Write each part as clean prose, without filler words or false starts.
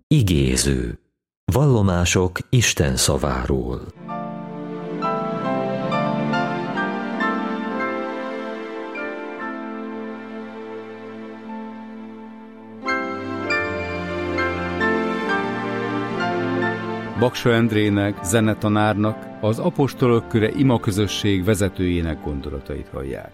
Igéző. Vallomások Isten szaváról. Baksa Endrének, zenetanárnak, az Apostolok Köre imaközösség vezetőjének gondolatait hallják.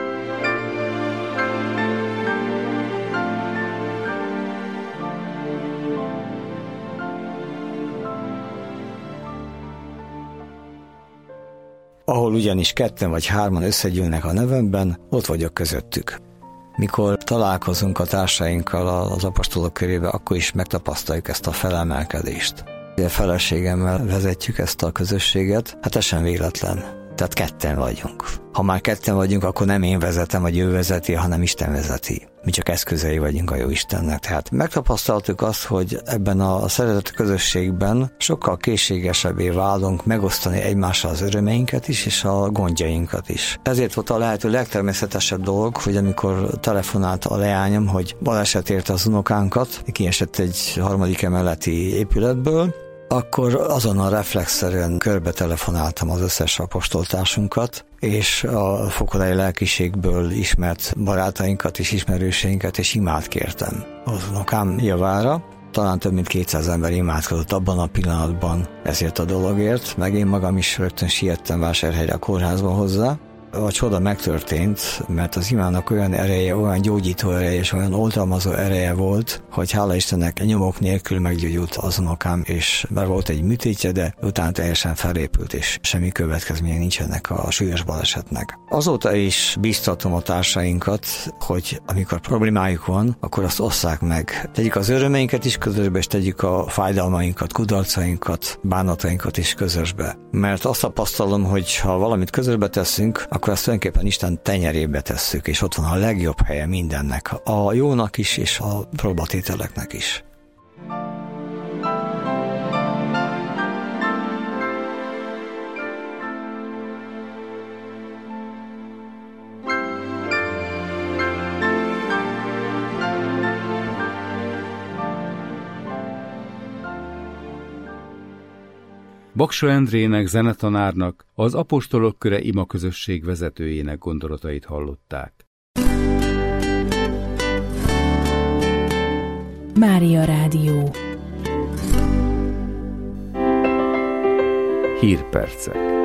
Ahol ugyanis ketten vagy hárman összegyűlnek a nevemben, ott vagyok közöttük. Mikor találkozunk a társainkkal az apostolok körébe, akkor is megtapasztaljuk ezt a felemelkedést. A feleségemmel vezetjük ezt a közösséget, hát ez sem véletlen. Tehát ketten vagyunk. Ha már ketten vagyunk, akkor nem én vezetem, vagy ő vezeti, hanem Isten vezeti. Mi csak eszközei vagyunk a jó Istennek. Tehát megtapasztaltuk azt, hogy ebben a szeretett közösségben sokkal készségesebbé válunk megosztani egymással az örömeinket is, és a gondjainkat is. Ezért volt a lehető legtermészetesebb dolog, hogy amikor telefonált a leányom, hogy baleset érte az unokánkat, kiesett egy harmadik emeleti épületből, akkor azonnal reflexzerűen körbe telefonáltam az összes apostoltársunkat, és a fokorai lelkiségből ismert barátainkat és ismerőseinket, és imát kértem az unokám javára. Talán több mint 200 ember imádkozott abban a pillanatban ezért a dologért, meg én magam is rögtön siettem Vásárhelyre a kórházba hozzá. A csoda megtörtént, mert az imának olyan ereje, olyan gyógyító ereje és olyan oltalmazó ereje volt, hogy hála Istennek nyomok nélkül meggyógyult az unokám, és már volt egy műtétje, de utána teljesen felépült, és semmi következménye nincsenek a súlyos balesetnek. Azóta is bíztatom a társainkat, hogy amikor problémájuk van, akkor azt osszák meg. Tegyük az örömeinket is közösbe, és tegyük a fájdalmainkat, kudarcainkat, bánatainkat is közösbe. Mert azt tapasztalom, hogy ha valamit közösbe teszünk, akkor azt tulajdonképpen Isten tenyerébe tesszük, és ott van a legjobb helye mindennek, a jónak is, és a próbatételeknek is. Baksa Endrének, zenetanárnak, az Apostolok Köre imaközösség vezetőjének gondolatait hallották. Mária Rádió. Hírpercek.